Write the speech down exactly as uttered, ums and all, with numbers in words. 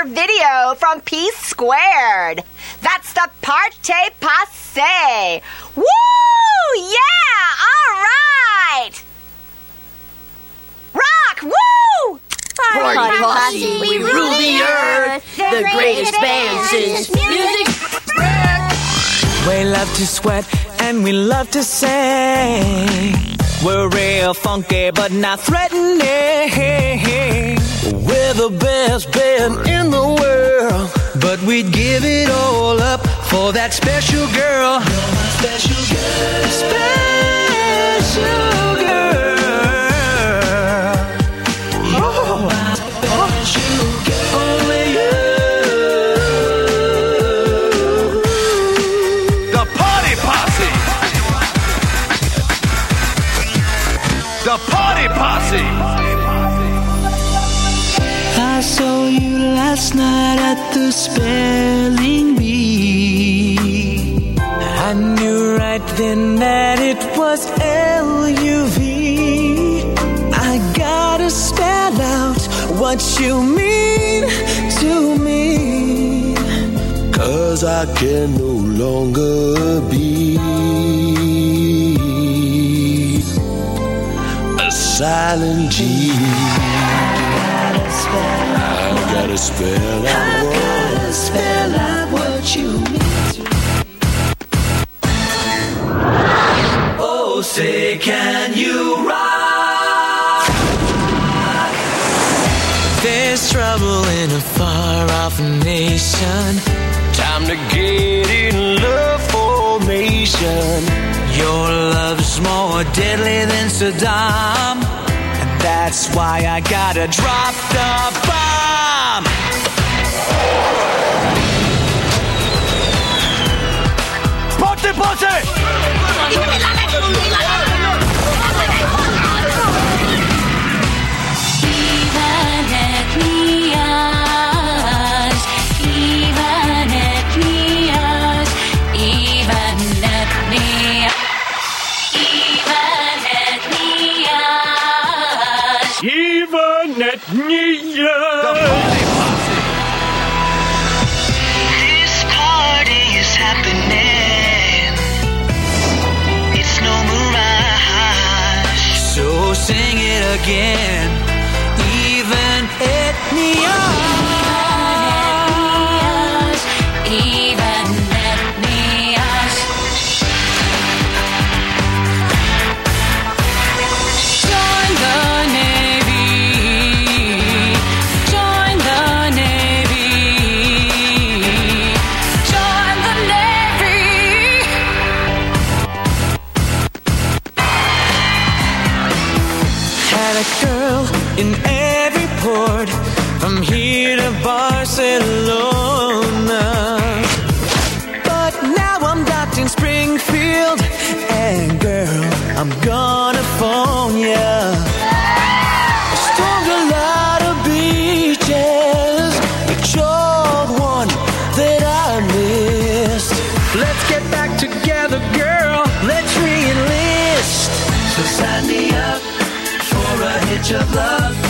another video from P Squared. That's the Party Posse. Woo! Yeah! All right! Rock! Woo! Party, Party Posse, we rule the earth. The, the greatest band since music. We love to sweat and we love to sing. We're real funky but not threatening. We're the best band in the world, but we'd give it all up for that special girl. You're my special girl. Special girl. You're my special girl. Only you. The Party Posse. The Party Posse. I saw you last night at the spelling bee. I knew right then that it was L U V. I gotta spell out what you mean to me, 'cause I can no longer be a silent G. I gotta spell out what, I gotta spell out what you mean to me. Oh, say can you rock? There's trouble in a far-off nation. Time to get in love formation. Your love's more deadly than Saddam, and that's why I gotta drop the bomb. Party Posse! Even at Nia. The Party Posse. This party is happening. It's no mirage. So sing it again. Even Etnia. Even Etnias. Join the Navy. Join the Navy. Join the Navy. Had a girl in every port, from here to Barcelona. But now I'm docked in Springfield, and girl, I'm gonna phone ya. Stormed a lot of beaches, but you're the one that I missed. Let's get back together, girl, let's re-enlist. So sign me up for a hitch of love.